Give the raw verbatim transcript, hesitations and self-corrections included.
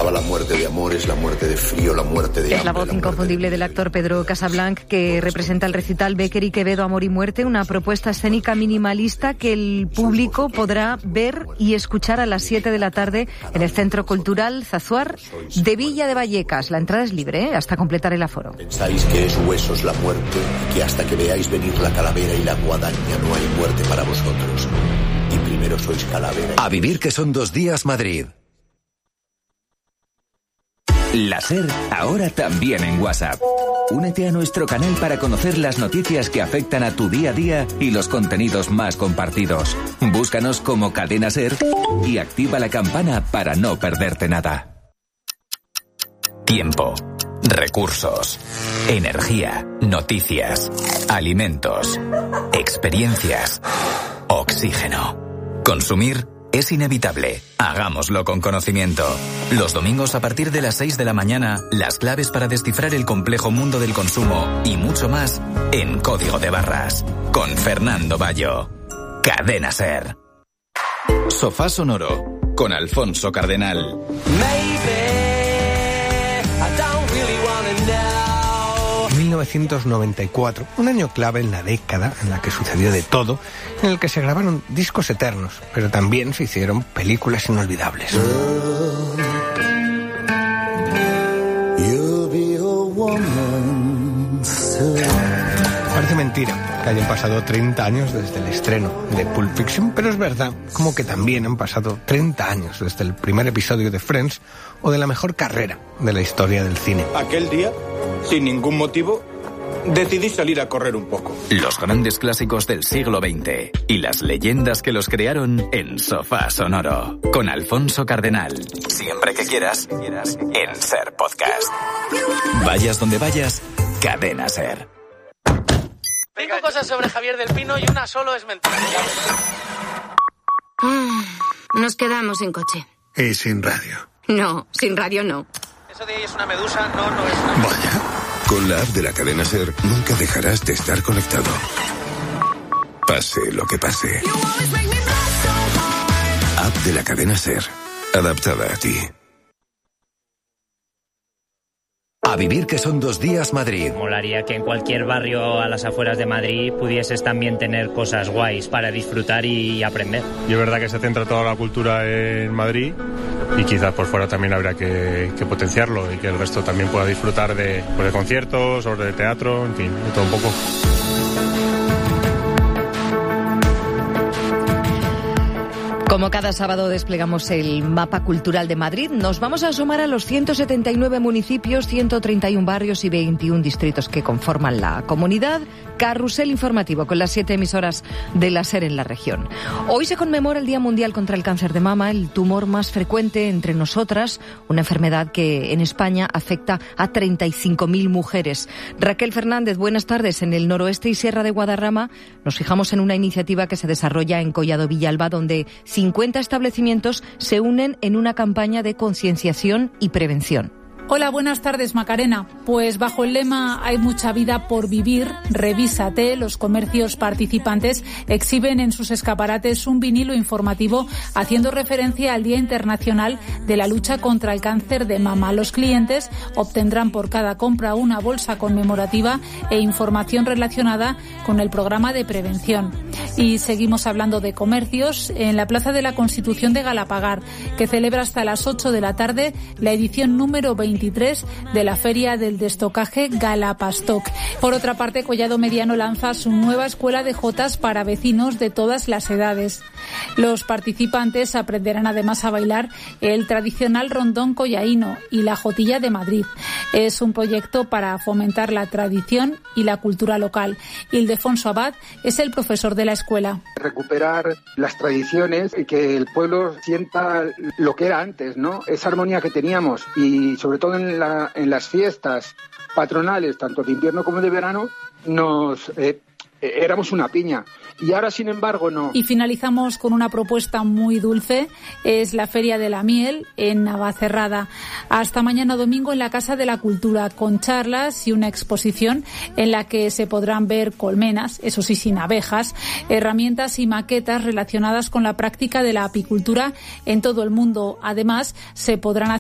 acaba la muerte de amor, es la muerte de frío, la muerte de Es hambre, la voz la inconfundible del actor Pedro Casablanc, que representa el recital Becker y Quevedo, Amor y Muerte, una propuesta escénica minimalista que el público podrá ver y escuchar a las siete de la tarde en el Centro Cultural Zazuar de Villa de Vallecas. La entrada es libre, ¿eh?, hasta completar el aforo. Pensáis que es huesos la muerte, que hasta que veáis venir la calavera y la guadaña no hay muerte para vosotros. Y primero sois calavera. A vivir que son dos días Madrid. La SER, ahora también en WhatsApp. Únete a nuestro canal para conocer las noticias que afectan a tu día a día y los contenidos más compartidos. Búscanos como Cadena SER y activa la campana para no perderte nada. Tiempo, recursos, energía, noticias, alimentos, experiencias, oxígeno. Consumir es inevitable. Hagámoslo con conocimiento. Los domingos a partir de las seis de la mañana, las claves para descifrar el complejo mundo del consumo y mucho más en Código de Barras. Con Fernando Bayo. Cadena SER. Sofá Sonoro con Alfonso Cardenal. mil novecientos noventa y cuatro, un año clave en la década en la que sucedió de todo, en el que se grabaron discos eternos, pero también se hicieron películas inolvidables. Parece mentira que hayan pasado treinta años desde el estreno de Pulp Fiction, pero es verdad, como que también han pasado treinta años desde el primer episodio de Friends o de la mejor carrera de la historia del cine. Aquel día, sin ningún motivo, decidí salir a correr un poco. Los grandes clásicos del siglo veinte y las leyendas que los crearon en Sofá Sonoro con Alfonso Cardenal. Siempre que quieras, en SER Podcast. Vayas donde vayas, Cadena SER. Cinco cosas sobre Javier del Pino y una solo es mentira. Mm, nos quedamos sin coche. Y sin radio. No, sin radio no. Eso de ahí es una medusa, no, no es una... Vaya. Con la app de la cadena SER nunca dejarás de estar conectado. Pase lo que pase. App de la cadena SER. Adaptada a ti. A vivir que son dos días Madrid. Molaría que en cualquier barrio a las afueras de Madrid pudieses también tener cosas guays para disfrutar y aprender. Y es verdad que se centra toda la cultura en Madrid y quizás por fuera también habría que, que potenciarlo y que el resto también pueda disfrutar de, pues de conciertos o de teatro, en fin, de todo un poco. Como cada sábado desplegamos el mapa cultural de Madrid, nos vamos a asomar a los ciento setenta y nueve municipios, ciento treinta y uno barrios y veintiún distritos que conforman la comunidad. Carrusel informativo con las siete emisoras de la SER en la región. Hoy se conmemora el Día Mundial contra el Cáncer de Mama, el tumor más frecuente entre nosotras, una enfermedad que en España afecta a treinta y cinco mil mujeres. Raquel Fernández, buenas tardes. En el noroeste y Sierra de Guadarrama nos fijamos en una iniciativa que se desarrolla en Collado Villalba, donde cincuenta establecimientos se unen en una campaña de concienciación y prevención. Hola, buenas tardes, Macarena. Pues bajo el lema Hay mucha vida por vivir, revísate, los comercios participantes exhiben en sus escaparates un vinilo informativo haciendo referencia al Día Internacional de la Lucha contra el Cáncer de Mama. Los clientes obtendrán por cada compra una bolsa conmemorativa e información relacionada con el programa de prevención. Y seguimos hablando de comercios en la Plaza de la Constitución de Galapagar, que celebra hasta las ocho de la tarde la edición número veintitrés de la Feria del Destocaje Galapastoc. Por otra parte, Collado Mediano lanza su nueva escuela de jotas para vecinos de todas las edades. Los participantes aprenderán además a bailar el tradicional rondón collaíno y la jotilla de Madrid. Es un proyecto para fomentar la tradición y la cultura local. Ildefonso Abad es el profesor de la escuela. Recuperar las tradiciones y que el pueblo sienta lo que era antes, ¿no? Esa armonía que teníamos y sobre todo en, la, en las fiestas patronales, tanto de invierno como de verano, nos eh, éramos una piña. Y ahora, sin embargo, no. Y finalizamos con una propuesta muy dulce. Es la Feria de la Miel en Navacerrada. Hasta mañana domingo en la Casa de la Cultura, con charlas y una exposición en la que se podrán ver colmenas, eso sí, sin abejas, herramientas y maquetas relacionadas con la práctica de la apicultura en todo el mundo. Además, se podrán